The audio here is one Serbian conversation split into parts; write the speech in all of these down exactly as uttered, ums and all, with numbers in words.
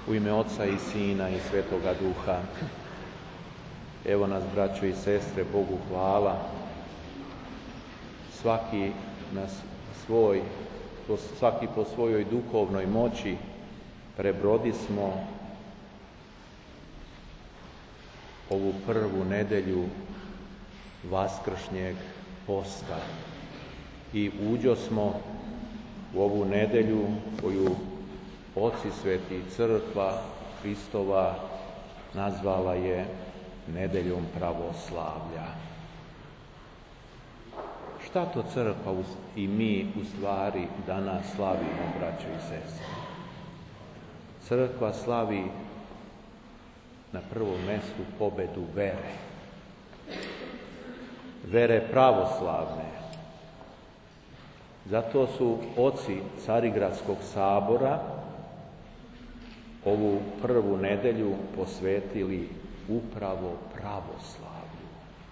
U ime Oca i Sina i Svetoga Duha. Evo nas, braćo i sestre, Bogu hvala. Svaki nas svoj, svaki po svojoj duhovnoj moći prebrodismo ovu prvu nedelju vaskršnjeg posta i uđosmo u ovu nedelju koju Oci sveti Crkva Hristova nazvala je nedeljom pravoslavlja. Šta to Crkva i mi u stvari danas slavimo, braćo i sestre? Crkva slavi na prvom mjestu pobedu vere. Vere pravoslavne. Zato su oci Carigradskog sabora ovu prvu nedelju posvetili upravo pravoslavlju,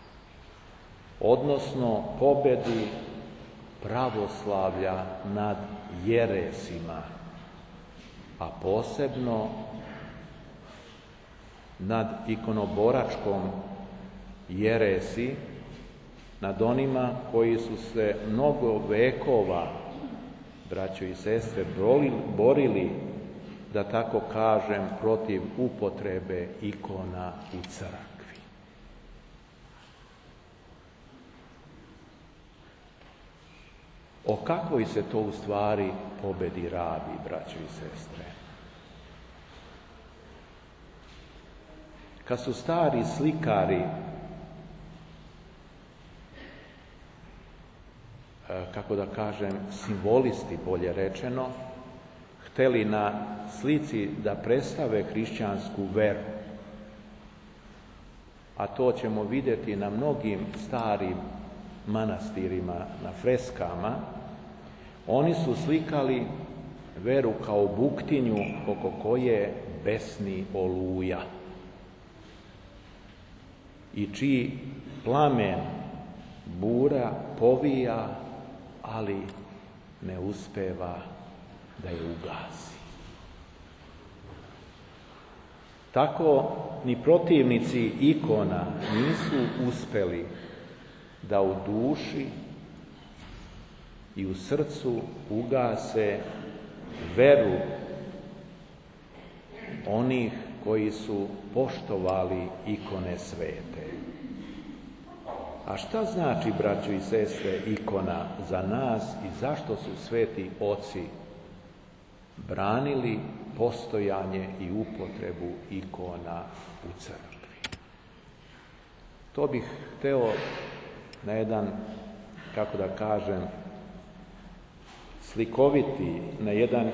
odnosno pobedi pravoslavlja nad jeresima, a posebno nad ikonoboračkom jeresi, nad onima koji su se mnogo vekova, braćo i sestre, borili, da tako kažem, protiv upotrebe ikona u crkvi. O kakvoj se to u stvari pobedi radi, braćo i sestre? Kad su stari slikari, kako da kažem, simbolisti, bolje rečeno, hteli na slici da predstave hrišćansku veru, a to ćemo vidjeti na mnogim starim manastirima, na freskama, oni su slikali veru kao buktinju oko koje besni oluja i čiji plamen bura povija, ali ne uspeva da je ugasi. Tako ni protivnici ikona nisu uspeli da u duši i u srcu ugase veru onih koji su poštovali ikone svete. A šta znači, braćo i sestre, ikona za nas i zašto su sveti oci branili postojanje i upotrebu ikona u crkvi? To bih hteo na jedan, kako da kažem, slikoviti, na jedan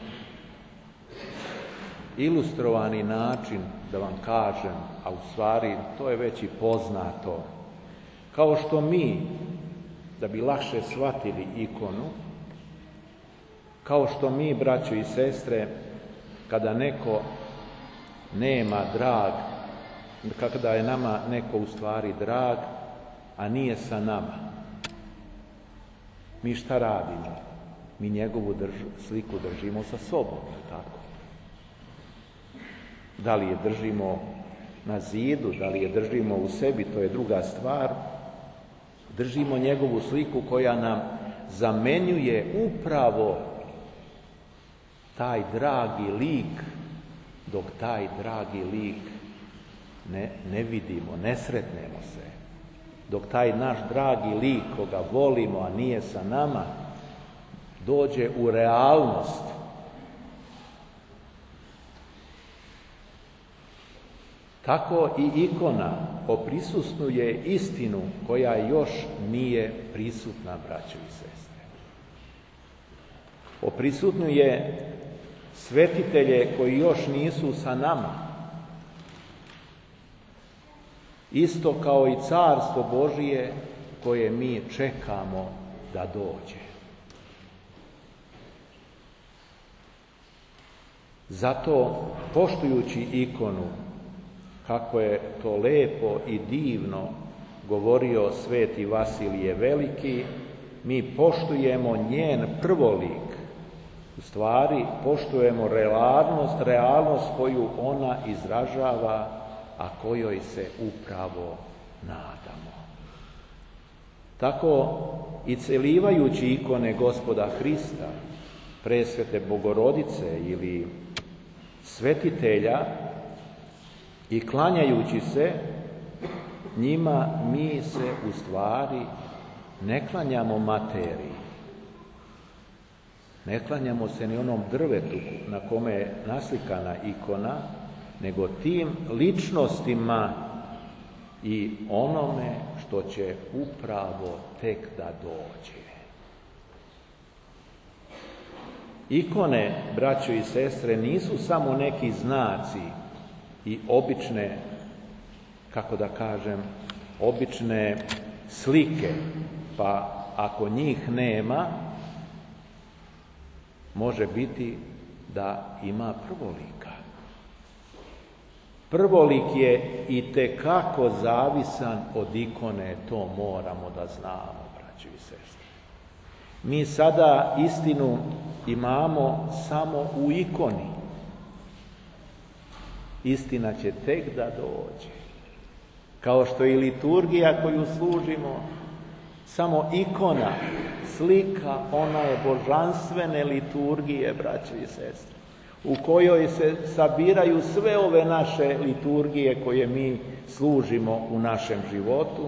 ilustrovani način da vam kažem, a u stvari to je već i poznato. Kao što mi, da bi lakše shvatili ikonu, kao što mi, braćo i sestre, kada neko nema drag, kada je nama neko u stvari drag, a nije sa nama, mi šta radimo? Mi njegovu drž, sliku držimo sa sobom, tako? Da li je držimo na zidu, da li je držimo u sebi, to je druga stvar. Držimo njegovu sliku koja nam zamenjuje upravo taj dragi lik, dok taj dragi lik ne, ne vidimo, ne sretnemo se. Dok taj naš dragi lik, koga volimo, a nije sa nama, dođe u realnost. Tako i ikona oprisutnuje istinu koja još nije prisutna, braćo i sestre. Oprisutnuje svetitelje koji još nisu sa nama. Isto kao i carstvo Božije koje mi čekamo da dođe. Zato, poštujući ikonu, kako je to lepo i divno govorio sveti Vasilije Veliki, mi poštujemo njen prvolik, U stvari poštujemo realnost, realnost koju ona izražava, a kojoj se upravo nadamo. Tako i celivajući ikone Gospoda Hrista, presvete Bogorodice ili svetitelja i klanjajući se njima, mi se u stvari ne klanjamo materiji. Ne klanjamo se ni onom drvetu na kome je naslikana ikona, nego tim ličnostima i onome što će upravo tek da dođe. Ikone, braćo i sestre, nisu samo neki znaci i obične, kako da kažem, obične slike, pa ako njih nema, može biti da ima prvolika. Prvolik je itekako zavisan od ikone, to moramo da znamo, braćo i sestre. Mi sada istinu imamo samo u ikoni. Istina će tek da dođe. Kao što i liturgija koju služimo, samo ikona, slika, ona je božanstvene liturgije, braćo i sestre, u kojoj se sabiraju sve ove naše liturgije koje mi služimo u našem životu.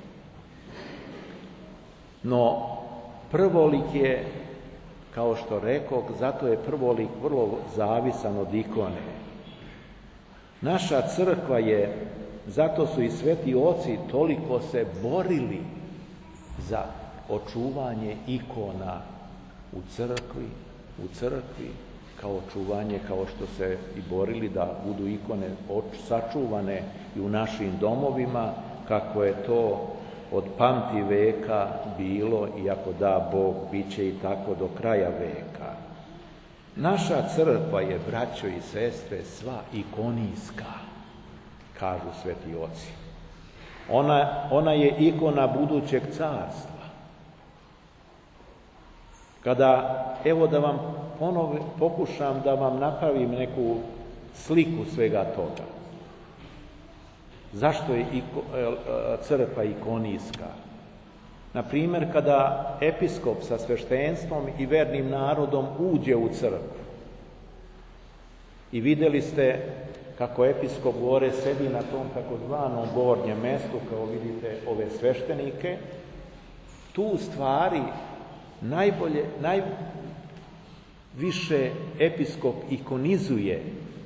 No, prvolik je, kao što rekoh, zato je prvolik vrlo zavisan od ikone. Naša crkva je, zato su i sveti oci toliko se borili za očuvanje ikona u crkvi, u crkvi, kao očuvanje, kao što se i borili da budu ikone sačuvane i u našim domovima, kako je to od pamti veka bilo, i ako da Bog, bit će i tako do kraja veka. Naša crkva je, braćo i sestre, sva ikonijska, kažu sveti oci. Ona, ona je ikona budućeg carstva. Kada, evo da vam ponovo pokušam da vam napravim neku sliku svega toga. Zašto je iko, crkva ikonijska? Na primjer, kada episkop sa sveštenstvom i vernim narodom uđe u crkvu i vidjeli ste kako episkop gore sedi na tom takozvanom gornjem mestu, kao vidite ove sveštenike, tu u stvari najbolje, najviše episkop ikonizuje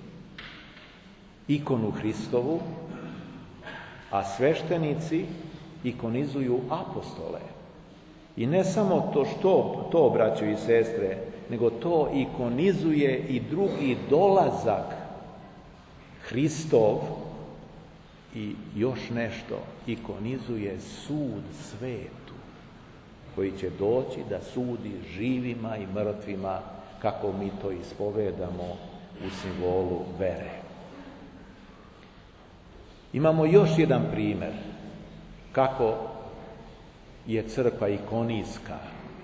ikonu Hristovu, a sveštenici ikonizuju apostole. I ne samo to što, to, braćo i sestre, nego to ikonizuje i drugi dolazak Hristov i još nešto, ikonizuje sud svetu, koji će doći da sudi živima i mrtvima, kako mi to ispovedamo u simbolu vere. Imamo još jedan primjer kako je crkva ikonijska.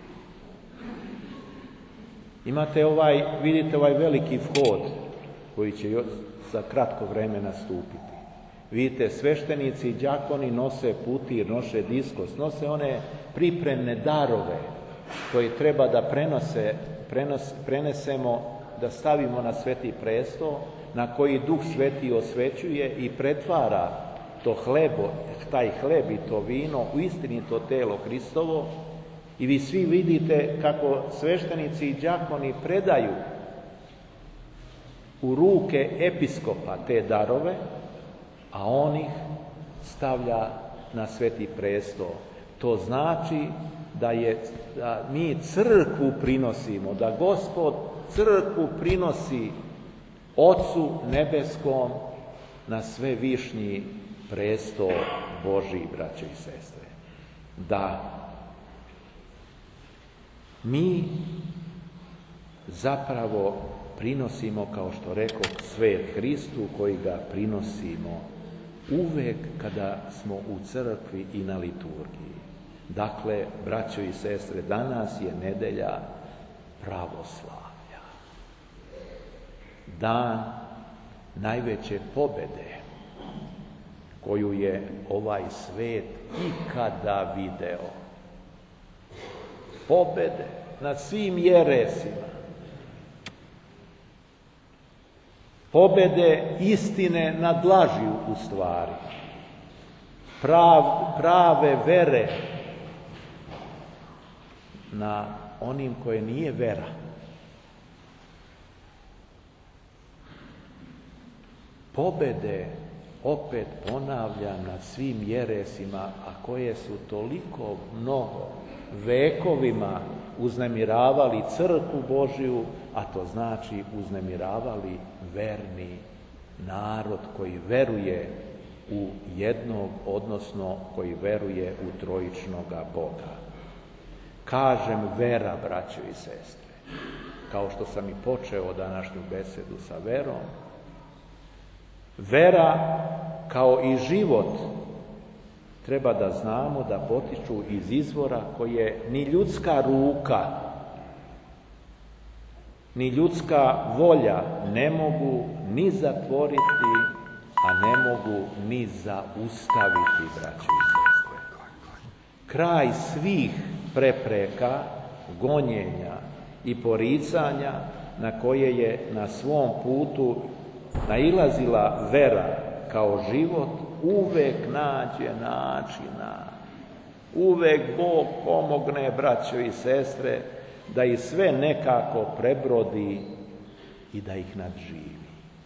Imate ovaj, vidite ovaj veliki vhod koji će još za kratko vreme nastupiti. Vidite, sveštenici i đakoni nose putir, nose diskos, nose one pripremne darove koje treba da prenose, prenos, prenesemo, da stavimo na sveti presto, na koji Duh Sveti osvećuje i pretvara to hlebo, taj hleb i to vino u istinito telo Hristovo. I vi svi vidite kako sveštenici i đakoni predaju u ruke episkopa te darove, a on ih stavlja na sveti presto. To znači da, je, da mi crkvu prinosimo, da Gospod crkvu prinosi Ocu nebeskom na sve višnji presto Božji, braćo i sestre. Da mi zapravo prinosimo, kao što rekao, svet Hristu, koji ga prinosimo uvek kada smo u crkvi i na liturgiji. Dakle, braćo i sestre, danas je nedelja pravoslavlja. dan najveće pobjede koju je ovaj svet ikada video. Pobjede nad svim jeresima. Pobjede istine nad lažju u stvari. Prav, prave vere na onim koje nije vera. Pobjede, opet ponavljam, nad svim jeresima, a koje su toliko mnogo vekovima uznemiravali crkvu Božju, a to znači uznemiravali verni narod koji veruje u jednog, odnosno koji veruje u trojičnoga Boga. Kažem vera, braćo i sestre, kao što sam i počeo današnju besedu sa verom. Vera, kao i život, treba da znamo da potiču iz izvora koje ni ljudska ruka, ni ljudska volja ne mogu ni zatvoriti, a ne mogu ni zaustaviti, braćo i sestre. Kraj svih prepreka, gonjenja i poricanja na koje je na svom putu nailazila vera kao život, uvek nađe načina. Uvek Bog pomogne, braćo i sestre, da ih sve nekako prebrodi i da ih nadživi.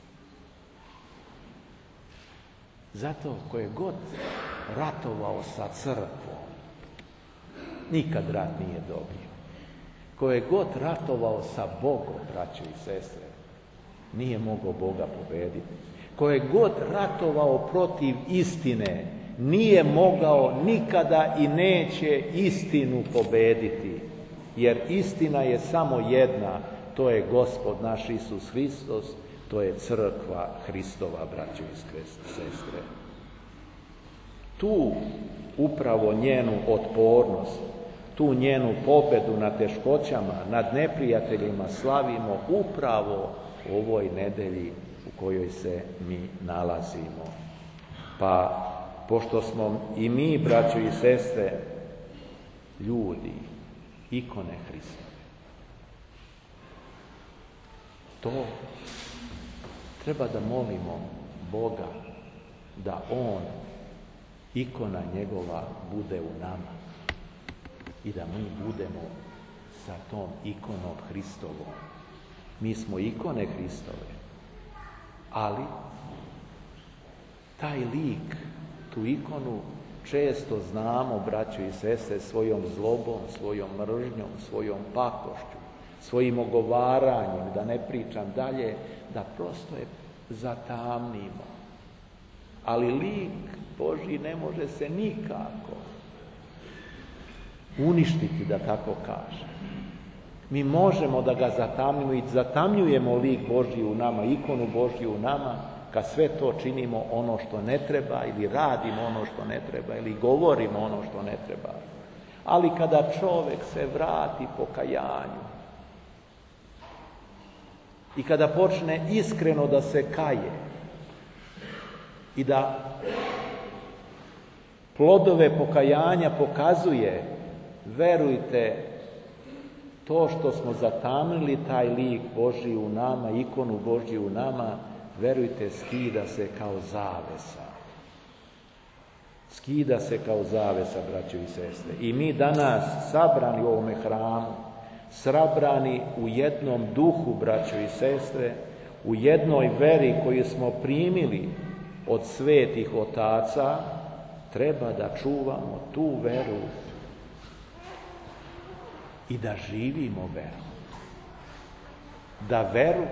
Zato ko je god ratovao sa crkvom, nikad rat nije dobio. Ko je god ratovao sa Bogom, braćo i sestre, nije mogao Boga pobediti. Ko je god ratovao protiv istine, nije mogao nikada i neće istinu pobediti. Jer istina je samo jedna, to je Gospod naš Isus Hristos, to je crkva Hristova, braćo i sestre. Tu upravo njenu otpornost, tu njenu pobedu nad teškoćama, nad neprijateljima slavimo upravo u ovoj nedelji u kojoj se mi nalazimo. Pa, pošto smo i mi, braćo i sestre, ljudi, ikone Hristove, to treba da molimo Boga da On, ikona njegova, bude u nama i da mi budemo sa tom ikonom Hristovom. Mi smo ikone Hristove, ali taj lik, tu ikonu često znamo, braćo i sestre, svojom zlobom, svojom mržnjom, svojom pakošću, svojim ogovaranjem, da ne pričam dalje, da prosto je zatamnimo. Ali lik Božji ne može se nikako uništiti, da tako kažem. Mi možemo da ga zatamnimo i zatamnjujemo lik Božji u nama, ikonu Božju u nama, kad sve to činimo ono što ne treba, ili radimo ono što ne treba, ili govorimo ono što ne treba. Ali kada čovjek se vrati pokajanju i kada počne iskreno da se kaje i da plodove pokajanja pokazuje, verujte, to što smo zatamnili taj lik Božji u nama, ikonu Božju u nama, verujte, skida se kao zavesa. Skida se kao zavesa, braćo i sestre. I mi danas, sabrani u ovome hramu, sabrani u jednom duhu, braćo i sestre, u jednoj veri koju smo primili od svetih otaca, treba da čuvamo tu veru i da živimo veru. Da veru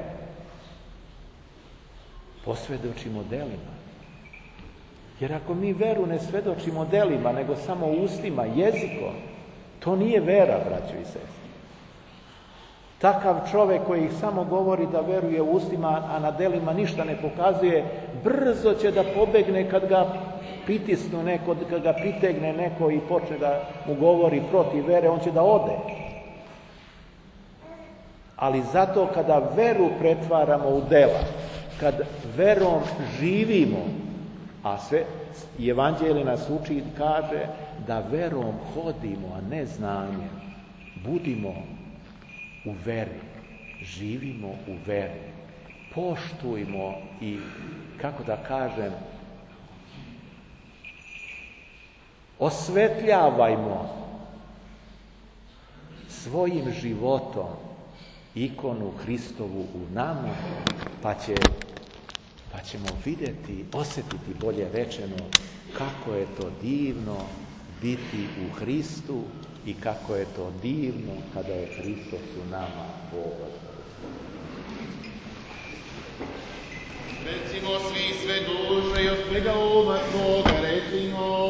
posvjedočimo delima. Jer ako mi veru ne svjedočimo delima, nego samo ustima, jezikom, to nije vera, braćo i sestre. Takav čovjek koji ih samo govori da veruje ustima, a na delima ništa ne pokazuje, brzo će da pobegne kad ga pritisnu neko, kad ga pritegne neko i počne da mu govori protiv vere, on će da ode. Ali zato kada veru pretvaramo u dela, kad verom živimo, a sve Evanđelje nas uči i kaže da verom hodimo, a ne znanjem. Budimo u veri, živimo u veri, poštujmo i, kako da kažem, osvetljavajmo svojim životom ikonu Hristovu u nama, pa, će, pa ćemo vidjeti, osjetiti, bolje rečeno, kako je to divno biti u Hristu i kako je to divno kada je Hristos u nama Bog. Recimo svi sve duše i od svega uma svoga recimo.